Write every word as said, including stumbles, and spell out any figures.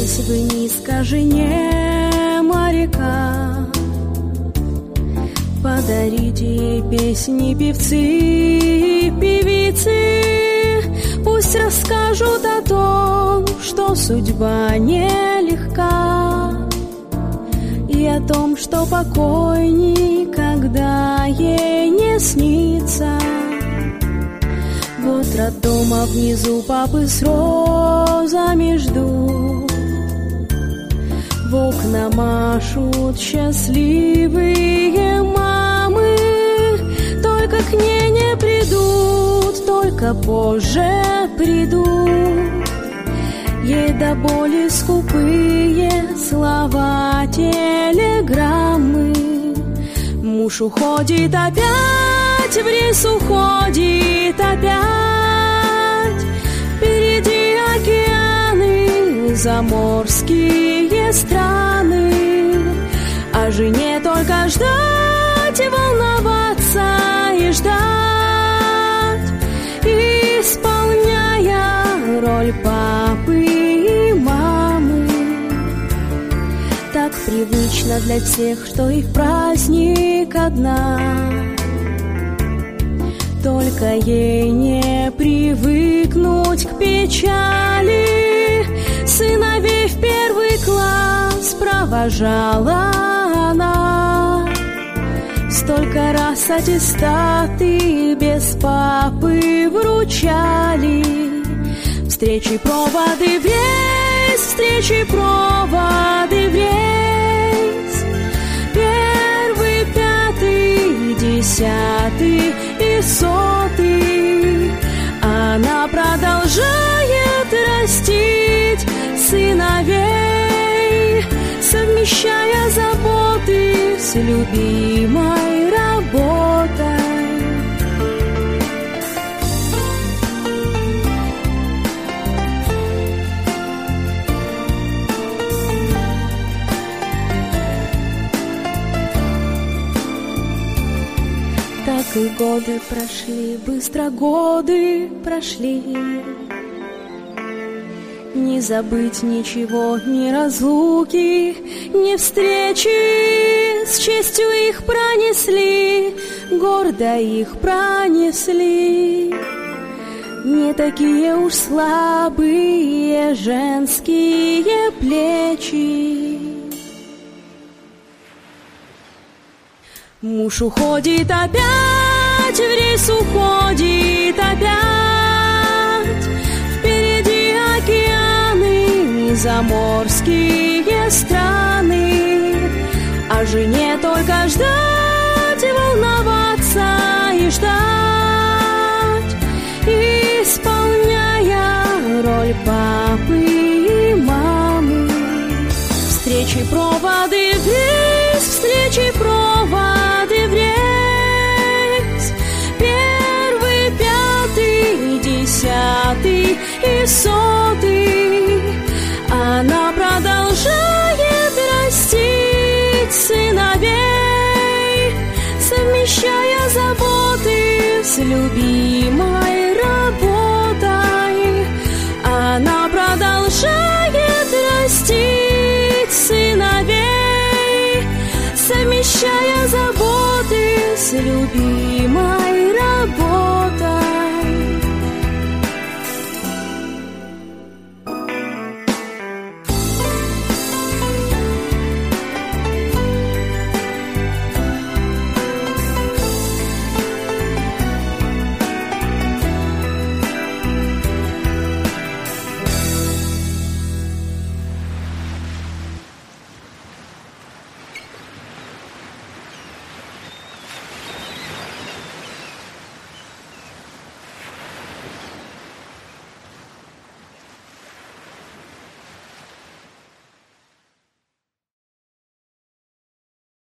Кланялись вы низко жене моряка. Подарите ей песни певцы и певицы, пусть расскажут о том, что судьба нелегка, и о том, что покой никогда ей не снится. Вот роддома внизу папы с розами ждут, в окна машут счастливые мамы, только к ней не придут, только позже придут. Ей до боли скупые слова телеграммы. Муж уходит опять, в рейс уходит опять. Впереди океаны, заморские страны, а жене только ждать и волноваться и ждать, исполняя роль папы и мамы. Так привычно для всех, что и в праздник одна, только ей не привыкнуть к печали. Сыновей в первый класс провожала она, столько раз аттестаты без папы вручали. Встречи, проводы в рейс, встречи, проводы в рейс. Первый, пятый, десятый и сотый. Она продолжает растить сыновей, совмещая заботы с любимой работой. Так и годы прошли, быстро годы прошли. Не забыть ничего, ни разлуки, ни встречи. С честью их пронесли, гордо их пронесли. Не такие уж слабые женские плечи. Муж уходит опять, в рейс уходит опять. Впереди океаны, заморские страны, а жене только ждать и волноваться и ждать, исполняя роль папы и мамы. Встречи, проводы в рейс, встречи, проводы в рейс. Первый, пятый, десятый и сотый. Она продолжает растить сыновей, совмещая заботы с любимой работой. Она продолжает растить сыновей, совмещая заботы с любимой.